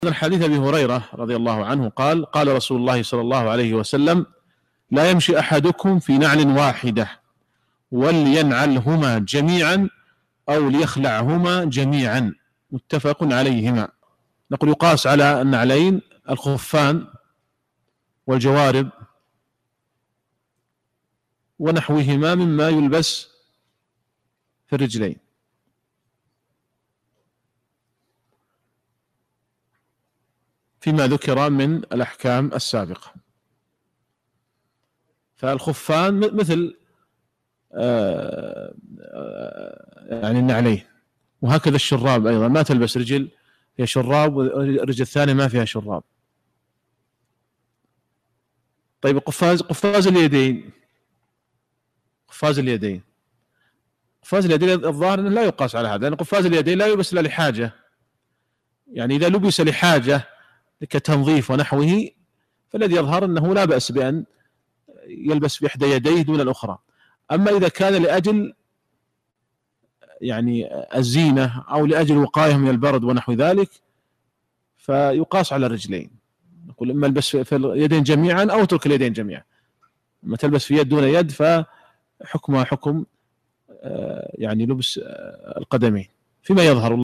الحديث أبي هريرة رضي الله عنه قال: قال رسول الله صلى الله عليه وسلم: لا يمشي أحدكم في نعل واحدة ولينعلهما جميعا أو ليخلعهما جميعا، متفق عليهما. نقول يقاس على النعلين الخفان والجوارب ونحوهما مما يلبس في الرجلين. فيما ذكر من الأحكام السابقة، فالخفان مثل يعني النعلين، وهكذا الشراب أيضا ما تلبس رجل فيها شراب والرجل الثانية ما فيها شراب. طيب قفاز اليدين، قفاز اليدين الظاهر أنه لا يقاس على هذا، لأن قفاز اليدين لا يلبس إلا لحاجة، يعني إذا لبس لحاجة كتنظيف ونحوه فالذي يظهر أنه لا بأس بأن يلبس بإحدى يديه دون الأخرى. أما إذا كان لأجل يعني الزينة أو لأجل وقاية من البرد ونحو ذلك فيقاس على الرجلين. نقول إما البس في اليدين جميعا أو اترك اليدين جميعا. لما تلبس في يد دون يد فحكمها حكم يعني لبس القدمين فيما يظهر.